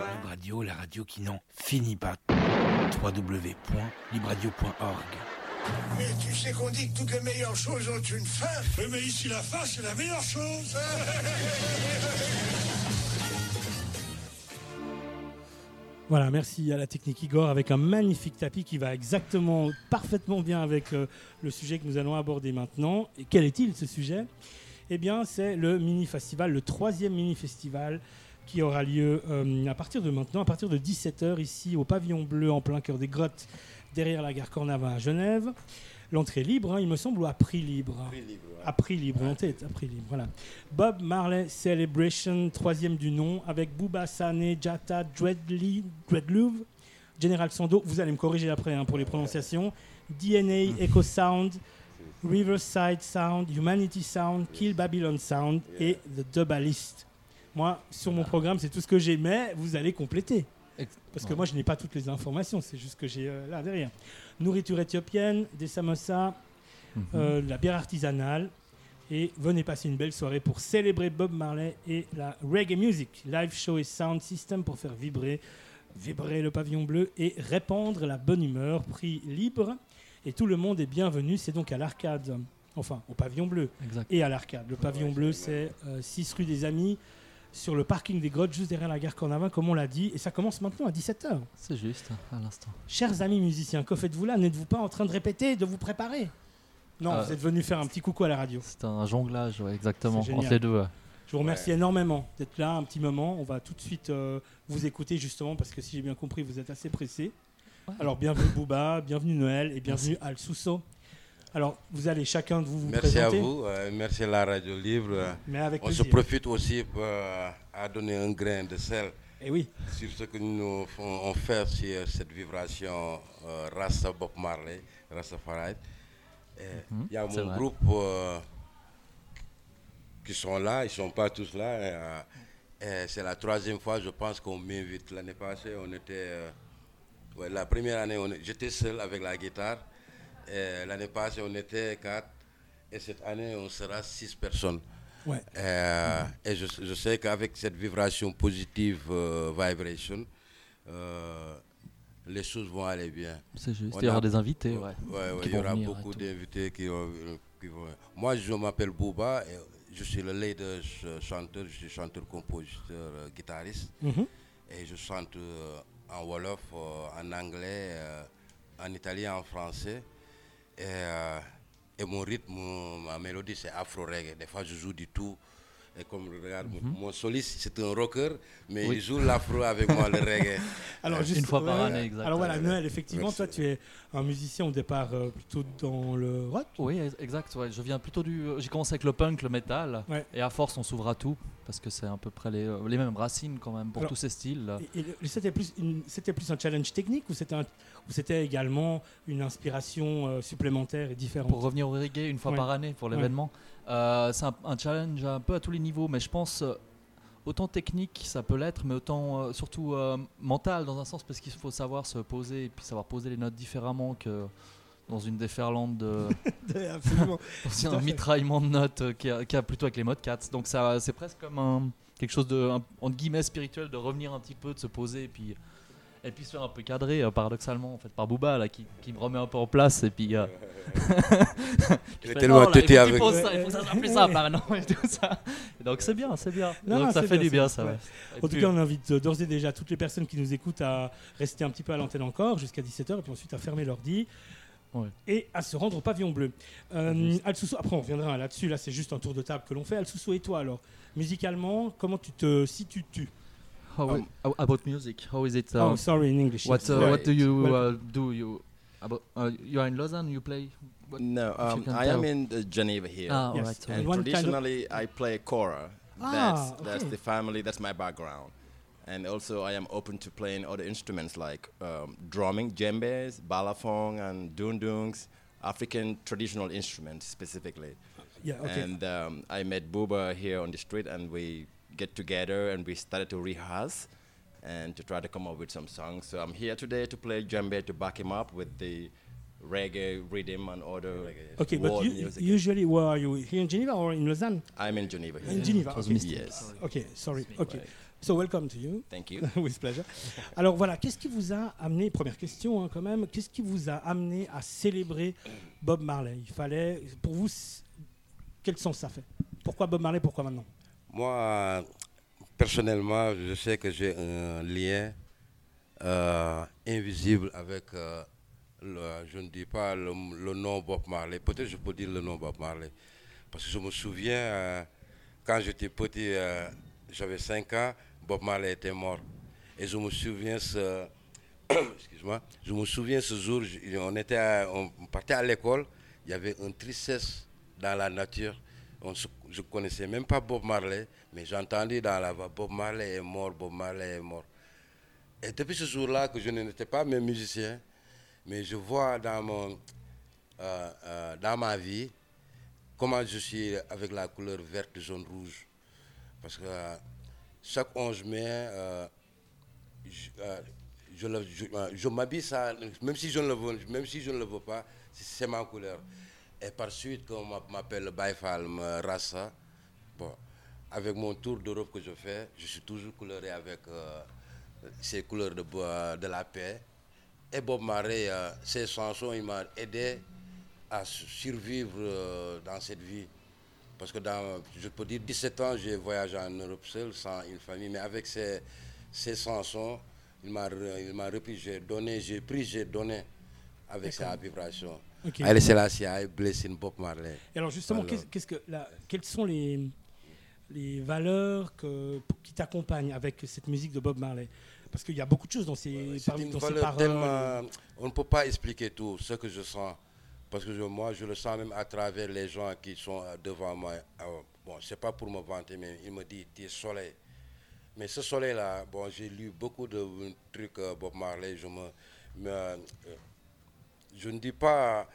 Lib Radio, la radio qui n'en finit pas. www.libradio.org. Mais tu sais qu'on dit que toutes les meilleures choses ont une fin. Oui, mais ici, la fin, c'est la meilleure chose. Voilà, merci à la technique Igor avec un magnifique tapis qui va parfaitement bien avec le sujet que nous allons aborder maintenant. Et quel est-il ce sujet ? Eh bien, c'est le mini-festival, le 3e mini-festival qui aura lieu à partir de maintenant, à partir de 17h ici au Pavillon Bleu en plein cœur des grottes derrière la gare Cornavin à Genève. L'entrée libre, il me semble, ou à prix libre. Prix libre, ouais. À prix libre, l'entrée est à prix libre, voilà. Bob Marley Celebration, 3e du nom, avec Booba, Sané, Jata, Dreadlove, General Sando, vous allez me corriger après pour les prononciations, DNA, Echo Sound, Riverside Sound, Humanity Sound, Kill Babylon Sound et The Dubbalist. Moi, sur mon programme, c'est tout ce que j'ai, mais vous allez compléter. Parce que moi, je n'ai pas toutes les informations, c'est juste que j'ai là derrière. Nourriture éthiopienne, des samosas, la bière artisanale. Et venez passer une belle soirée pour célébrer Bob Marley et la reggae music. Live show et sound system pour faire vibrer le pavillon bleu et répandre la bonne humeur. Prix libre. Et tout le monde est bienvenu. C'est donc à l'Arcade, enfin au pavillon bleu et à l'Arcade. Le pavillon bleu, c'est 6 rue des Amis, sur le parking des grottes, juste derrière la gare Cornavin, comme on l'a dit. Et ça commence maintenant à 17h. C'est juste, à l'instant. Chers amis musiciens, que faites-vous là ? N'êtes-vous pas en train de répéter, de vous préparer ? Non, vous êtes venus faire un petit coucou à la radio. C'est un jonglage, ouais, exactement, C'est entre les deux. Ouais. Je vous remercie énormément d'être là un petit moment. On va tout de suite vous écouter justement, parce que si j'ai bien compris, vous êtes assez pressés. Ouais. Alors, bienvenue Booba, bienvenue Noël et bienvenue Al Suso. Alors, vous allez chacun de vous merci présenter. Merci à vous, merci à la Radio Libre. Mais avec on plaisir. se profite aussi à donner un grain de sel sur ce que nous on fait sur cette vibration Rasta Bob Marley, Rastafari. Il y a mon groupe qui sont là, ils ne sont pas tous là. C'est la 3e fois, je pense, qu'on m'invite. L'année passée, on était... la première année, j'étais seul avec la guitare. L'année passée, on était 4. Et cette année, on sera 6 personnes. Ouais. Et je sais qu'avec cette vibration positive, vibration, les choses vont aller bien. C'est juste, il y aura des invités. Il y aura beaucoup d'invités qui vont... Moi, je m'appelle Booba, et je suis le leader chanteur, je suis chanteur-compositeur, guitariste. Et je chante en Wolof, en anglais, en italien, en français. Et mon rythme, ma mélodie, c'est afro-reggae. Des fois, je joue du tout. Et comme regarde, mon soliste, c'est un rocker, mais il joue l'afro avec moi, le reggae. Alors, juste une fois par année, exactement. Alors voilà, Noël, effectivement, toi, tu es un musicien au départ plutôt dans le rock. Oui, exact. Ouais. Je viens plutôt j'ai commencé avec le punk, le metal, et à force, on s'ouvre à tout, parce que c'est à peu près les mêmes racines quand même pour tous ces styles. Et c'était plus un challenge technique ou c'était également une inspiration supplémentaire et différente ? Pour revenir au reggae une fois par année pour l'événement. C'est un challenge un peu à tous les niveaux, mais je pense autant technique ça peut l'être, mais autant surtout mental dans un sens, parce qu'il faut savoir se poser et puis savoir poser les notes différemment que dans une déferlante de c'est un mitraillement de notes qui a plutôt avec les modes 4. Donc ça, c'est presque comme quelque chose de entre guillemets spirituel, de revenir un petit peu, de se poser et puis se faire un peu cadrer, paradoxalement, en fait, par Booba, là, qui me remet un peu en place, et puis... il est tellement têté avec... Il faut que ça soit plus simple, maintenant, et tout ça. Et donc c'est bien. Donc ça fait du bien, ça, ouais. En tout cas, on invite d'ores et déjà toutes les personnes qui nous écoutent à rester un petit peu à l'antenne encore, jusqu'à 17h, et puis ensuite à fermer l'ordi, et à se rendre au pavillon bleu. Al Suso, après on reviendra là-dessus, là c'est juste un tour de table que l'on fait. Al Suso, et toi alors, musicalement, comment tu te situes? About music, how is it? Sorry, in English. What do you do? You are in Lausanne. You play? No, I am in Geneva here. Yes. And traditionally, I play kora. That's the family. That's my background. And also, I am open to playing other instruments like drumming, djembes, balafon, and dundungs, African traditional instruments specifically. Yeah. Okay. And I met Booba here on the street, and we get together and we started to rehearse and to try to come up with some songs. So I'm here today to play djembe to back him up with the reggae rhythm and other world music. Usually, where are you? Here in Geneva or in Lausanne? I'm in Geneva here. In Geneva, okay. Yes. Okay, sorry. Okay. So welcome to you. Thank you. With pleasure. Alors voilà, qu'est-ce qui vous a amené, première question quand même, qu'est-ce qui vous a amené à célébrer Bob Marley? Il fallait, pour vous, quel sens ça fait? Pourquoi Bob Marley, pourquoi maintenant? Moi, personnellement, je sais que j'ai un lien invisible avec, je ne dis pas le nom Bob Marley, peut-être je peux dire le nom Bob Marley, parce que je me souviens, quand j'étais petit, j'avais 5 ans, Bob Marley était mort. Et je me souviens excuse-moi, je me souviens ce jour, on partait à l'école, il y avait une tristesse dans la nature. Je ne connaissais même pas Bob Marley, mais j'entendais dans la voix, Bob Marley est mort, Bob Marley est mort. Et depuis ce jour-là, que je n'étais pas même musicien, mais je vois dans ma vie comment je suis avec la couleur verte, jaune, rouge. Parce que chaque 11 mai, je m'habille ça, même si je ne le veux pas, c'est ma couleur. Et par suite, quand on m'appelle Baïfal Rassa, bon, avec mon tour d'Europe que je fais, je suis toujours coloré avec ces couleurs de la paix. Et Bob Marley, ses chansons, il m'a aidé à survivre dans cette vie. Parce que je peux dire, 17 ans, j'ai voyagé en Europe seul, sans une famille, mais avec ces chansons, il m'a repris, j'ai pris, j'ai donné avec sa vibration. Okay. Haile Selassie, Blessing Bob Marley. Et alors justement, quelles sont les valeurs qui t'accompagnent avec cette musique de Bob Marley? Parce qu'il y a beaucoup de choses dans ces paroles. Tellement, on ne peut pas expliquer tout ce que je sens. Parce que moi, je le sens même à travers les gens qui sont devant moi. Bon, c'est pas pour me vanter, mais il me dit, tu es soleil. Mais ce soleil-là, bon, j'ai lu beaucoup de trucs Bob Marley. Je ne dis pas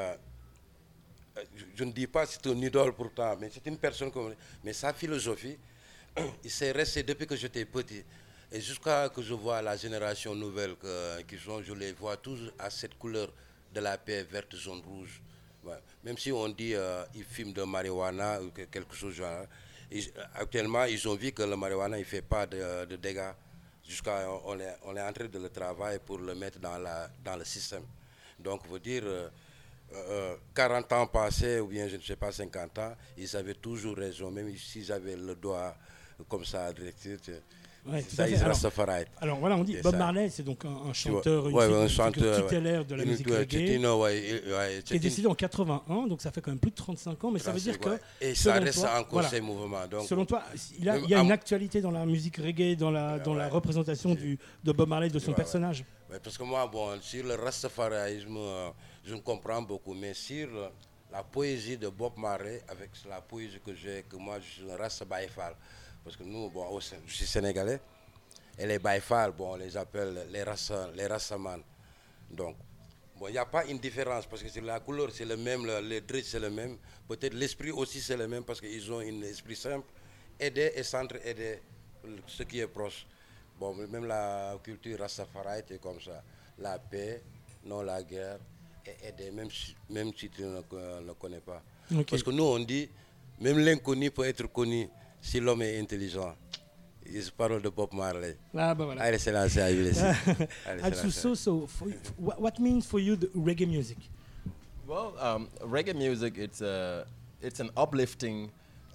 c'est un idole pourtant, mais c'est une personne comme... Mais sa philosophie, il s'est resté depuis que j'étais petit. Et jusqu'à que je vois la génération nouvelle je les vois tous à cette couleur de la paix verte, jaune, rouge. Ouais. Même si on dit ils fument de marijuana ou quelque chose genre. Actuellement, ils ont vu que le marijuana ne fait pas de dégâts. On est en train de le travailler pour le mettre dans le système. Donc, veut dire, 40 ans passés, ou bien je ne sais pas, 50 ans, ils avaient toujours raison, même s'ils avaient le doigt comme ça, directif. Ouais, ça, ils Rastafari. Alors voilà, on dit Bob Marley, c'est donc un chanteur, un chanteur tutélaire de la musique reggae, qui est décédé en 81, donc ça fait quand même plus de 35 ans, mais ça veut dire que... Et ça reste encore ces mouvements. Donc, selon toi, il y a une actualité dans la musique reggae, dans la représentation de Bob Marley, de son personnage. Ouais, parce que moi, sur le rastafaraïsme, je ne comprends beaucoup, mais sur la poésie de Bob Marley, avec la poésie que moi, je suis un Rasta Baïfal. Parce que nous, je suis sénégalais, et les Baïfal, on les appelle les Rassaman. Donc, il n'y a pas une différence, parce que la couleur, c'est le même, les traits, c'est le même. Peut-être l'esprit aussi, c'est le même, parce qu'ils ont un esprit simple, aider et s'entraider, ce qui est proche. Bon, même la culture Rastafari est comme ça. La paix, non la guerre, et aider, même si tu ne le connais pas. Okay. Parce que nous, on dit, même l'inconnu peut être connu si l'homme est intelligent. C'est parole de Bob Marley. Ah, bah voilà. Haile Selassie, so what means for you the reggae music? Well, reggae music, it's an uplifting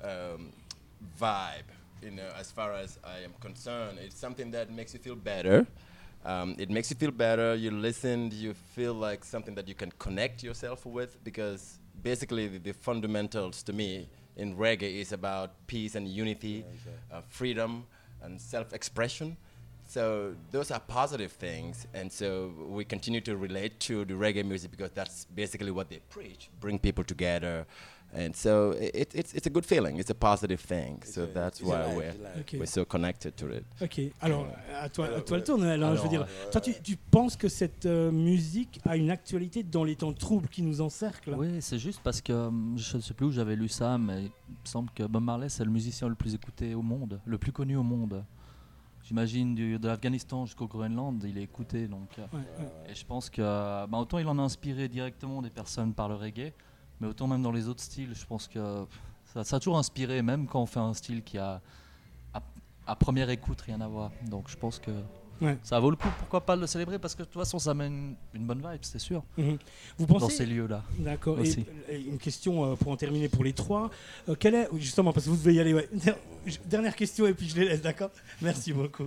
vibe. As far as I am concerned, it's something that makes you feel better. It makes you feel better. You listen, you feel like something that you can connect yourself with, because basically the fundamentals to me in reggae is about peace and unity, freedom and self-expression. So those are positive things, and so we continue to relate to the reggae music because that's basically what they preach, bring people together. And so it's a good feeling, it's a positive thing. So that's why we're so connected to it. Ok, alors à toi le tour, Noël. Je veux dire, toi tu penses que cette musique a une actualité dans les temps troubles qui nous encerclent? Oui, c'est juste parce que je ne sais plus où j'avais lu ça, mais il me semble que Bob Marley c'est le musicien le plus écouté au monde, le plus connu au monde. J'imagine de l'Afghanistan jusqu'au Groenland, il est écouté. Donc, et je pense que autant il en a inspiré directement des personnes par le reggae, mais autant même dans les autres styles, je pense que ça a toujours inspiré, même quand on fait un style qui a à première écoute, rien à voir. Donc je pense que ça vaut le coup, pourquoi pas le célébrer, parce que de toute façon ça amène une bonne vibe, c'est sûr. Vous pensez, dans ces lieux-là. D'accord. Et une question pour en terminer pour les trois. Quelle est, justement, parce que vous devez y aller, dernière question et puis je les laisse, d'accord ? Merci beaucoup.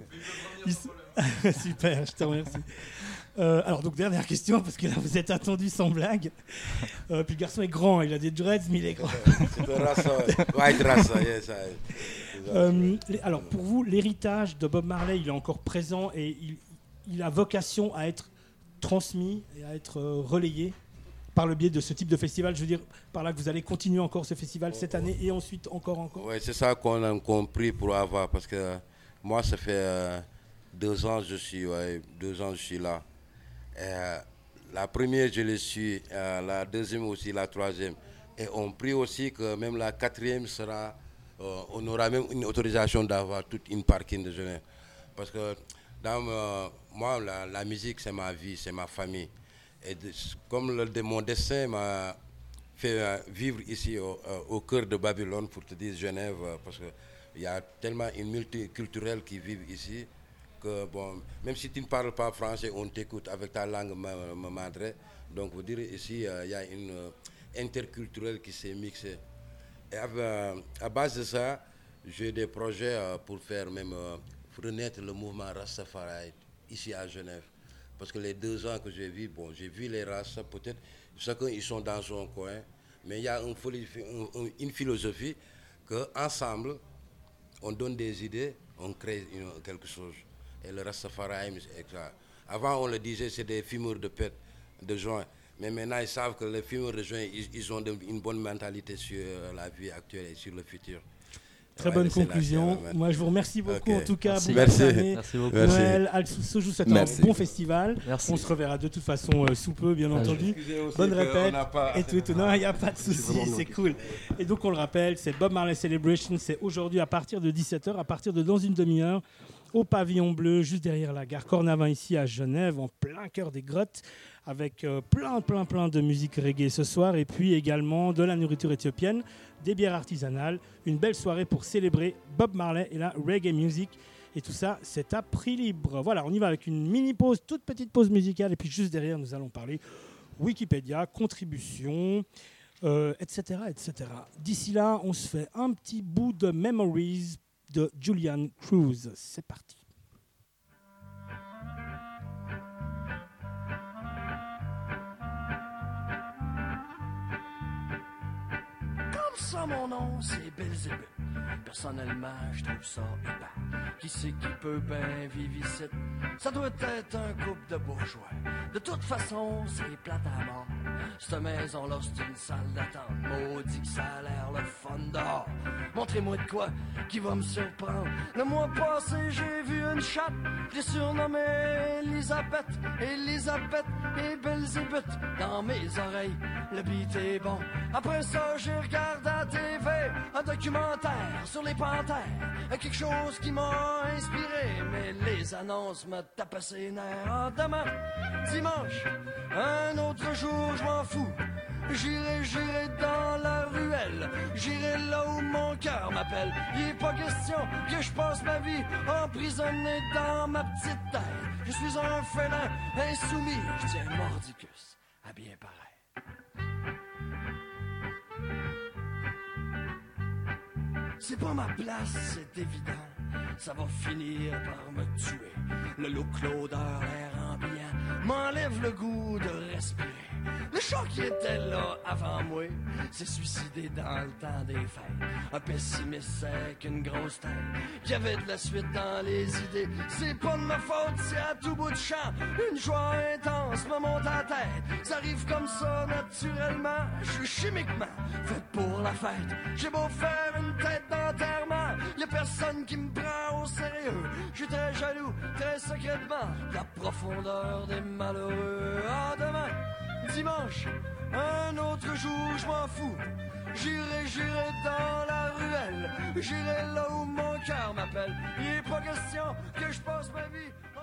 Super, je te remercie. Alors donc dernière question, parce que là vous êtes attendu sans blague. Puis le garçon est grand, il a des dreads, mais il est grand. C'est de race, white race, yes. Alors pour vous, l'héritage de Bob Marley, il est encore présent et il a vocation à être transmis et à être relayé par le biais de ce type de festival. Je veux dire, par là que vous allez continuer encore ce festival cette année et ensuite encore. Oui, c'est ça qu'on a compris pour avoir, parce que moi ça fait 2 ans je suis là. La première, je l'ai su, la deuxième aussi, la troisième. Et on prie aussi que même la 4e sera, on aura même une autorisation d'avoir toute une parking de Genève. Parce que moi, la musique, c'est ma vie, c'est ma famille. Et comme mon destin m'a fait vivre ici au cœur de Babylone, pour te dire Genève, parce qu'il y a tellement une multiculturelle qui vit ici. Que, bon, même si tu ne parles pas français, on t'écoute avec ta langue madre. Donc, vous direz ici, il y a une interculturelle qui s'est mixée. Et à base de ça, j'ai des projets pour faire même renaître le mouvement Rastafari ici à Genève. Parce que les 2 ans que j'ai vu les races, peut-être chacun ils sont dans son coin, mais il y a une philosophie qu'ensemble, on donne des idées, on crée quelque chose. Et le Rastafari, avant on le disait, c'est des fumeurs de pète, de joint. Mais maintenant ils savent que les fumeurs de joint, ils ont une bonne mentalité sur la vie actuelle et sur le futur. Très bonne conclusion. Moi, je vous remercie beaucoup en tout cas. Merci beaucoup. Noël, Al-Soussou, je vous souhaite un bon festival. Merci. On se reverra de toute façon sous peu, bien entendu. Bonne répète. Et tout. Non, il n'y a pas de souci, c'est cool. Et donc, on le rappelle, c'est Bob Marley Celebration. C'est aujourd'hui à partir de 17h, à partir de dans une demi-heure, au Pavillon Bleu, juste derrière la gare Cornavin, ici à Genève, en plein cœur des grottes, avec plein de musique reggae ce soir, et puis également de la nourriture éthiopienne, des bières artisanales, une belle soirée pour célébrer Bob Marley et la reggae music. Et tout ça, c'est à prix libre. Voilà, on y va avec une mini-pause, toute petite pause musicale, et puis juste derrière, nous allons parler Wikipédia, contribution, etc. D'ici là, on se fait un petit bout de Memories de Julian Cruz. C'est parti. Comme ça, mon nom, c'est Belzébuth. Personnellement, je trouve ça épais. Qui c'est qui peut bien vivre ici? Ça doit être un couple de bourgeois. De toute façon, c'est plate à mort. Cette maison-là, c'est une salle d'attente. Maudit que ça a l'air le fun dehors. Montrez-moi de quoi qui va me surprendre. Le mois passé, j'ai vu une chatte. J'ai surnommé Elisabeth et Belzébuth. Dans mes oreilles, le beat est bon. Après ça, j'ai regardé à la TV un documentaire sur les panthères. Quelque chose qui m'a inspiré, mais les annonces me tapent ses nerfs. Ah, demain, dimanche, un autre jour, je m'en fous. J'irai dans la ruelle, j'irai là où mon cœur m'appelle. Il est pas question que je passe ma vie emprisonné dans ma petite tête. Je suis un félin insoumis, je tiens mordicus à bien paraître. C'est pas ma place, c'est évident. Ça va finir par me tuer. Le look, l'odeur, l'air ambiant m'enlève le goût de respirer. Le chat qui était là avant moi s'est suicidé dans le temps des fêtes. Un pessimiste avec une grosse tête qui avait de la suite dans les idées. C'est pas de ma faute, c'est à tout bout de champ. Une joie intense me monte à la tête. Ça arrive comme ça naturellement. Je suis chimiquement fait pour la fête. J'ai beau faire une tête d'enterrement, y'a personne qui me prend au sérieux. Je suis très jaloux, très secrètement, la profondeur des malheureux. Ah, demain, dimanche, un autre jour, je m'en fous. J'irai dans la ruelle, j'irai là où mon cœur m'appelle. Il est pas question que je passe ma vie